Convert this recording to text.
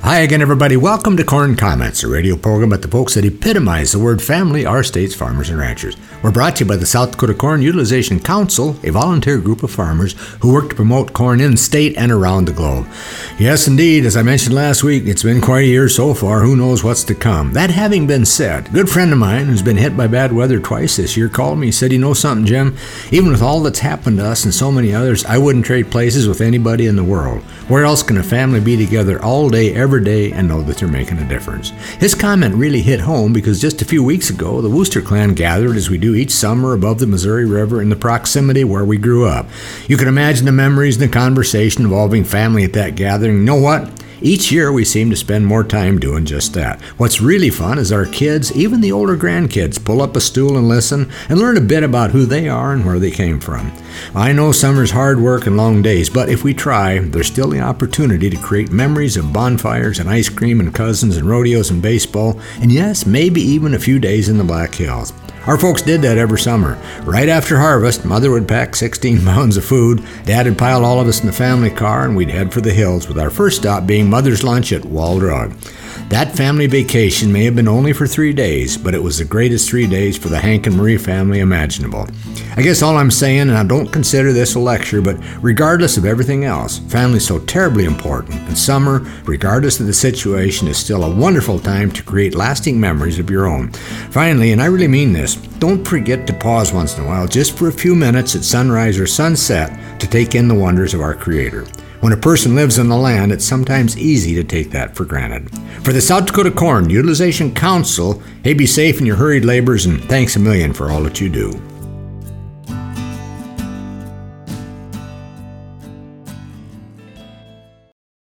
Hi again, everybody. Welcome to Corn Comments, a radio program about the folks that epitomize the word family, our state's farmers and ranchers. We're brought to you by the South Dakota Corn Utilization Council, a volunteer group of farmers who work to promote corn in state and around the globe. Yes, indeed, as I mentioned last week, it's been quite a year so far. Who knows what's to come? That having been said, a good friend of mine who's been hit by bad weather twice this year called me. He said, "You know something, Jim? Even with all that's happened to us and so many others, I wouldn't trade places with anybody in the world. Where else can a family be together all day, every day, and know that they're making a difference?" His comment really hit home because just a few weeks ago, the Wooster clan gathered as we do each summer above the Missouri River in the proximity where we grew up. You can imagine the memories and the conversation involving family at that gathering. You know what? Each year we seem to spend more time doing just that. What's really fun is our kids, even the older grandkids, pull up a stool and listen and learn a bit about who they are and where they came from. I know summer's hard work and long days, but if we try, there's still the opportunity to create memories of bonfires and ice cream and cousins and rodeos and baseball, and yes, maybe even a few days in the Black Hills. Our folks did that every summer. Right after harvest, Mother would pack 16 pounds of food, Dad would pile all of us in the family car, and we'd head for the hills, with our first stop being Mother's lunch at Wall Drug. That family vacation may have been only for 3 days, but it was the greatest 3 days for the Hank and Marie family imaginable. I guess all I'm saying, and I don't consider this a lecture, but regardless of everything else, family's so terribly important, and summer, regardless of the situation, is still a wonderful time to create lasting memories of your own. Finally, and I really mean this, don't forget to pause once in a while, just for a few minutes at sunrise or sunset, to take in the wonders of our Creator. When a person lives on the land, it's sometimes easy to take that for granted. For the South Dakota Corn Utilization Council, hey, be safe in your hurried labors, and thanks a million for all that you do.